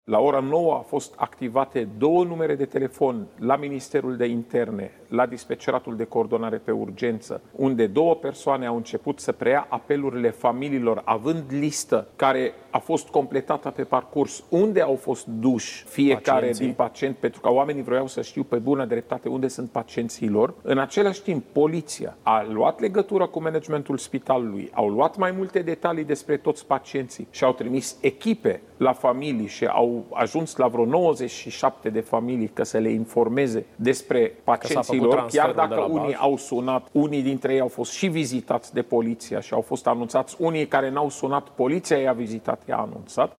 La ora 9 a fost activate 2 numere de telefon la Ministerul de Interne, la Dispeceratul de Coordonare pe Urgență, unde 2 persoane au început să preia apelurile familiilor, având listă care a fost completată pe parcurs, unde au fost duși fiecare din pacient, pentru că oamenii vreau să știu pe bună dreptate unde sunt pacienții lor. În același timp, poliția a luat legătură cu managementul spitalului, au luat mai multe detalii despre toți pacienții și au trimis echipe la familii și au ajuns la vreo 97 de familii ca să le informeze despre pacienții lor, chiar dacă unii au sunat, unii dintre ei au fost și vizitați de poliția și au fost anunțați, unii care n-au sunat, poliția i-a vizitat, i-a anunțat.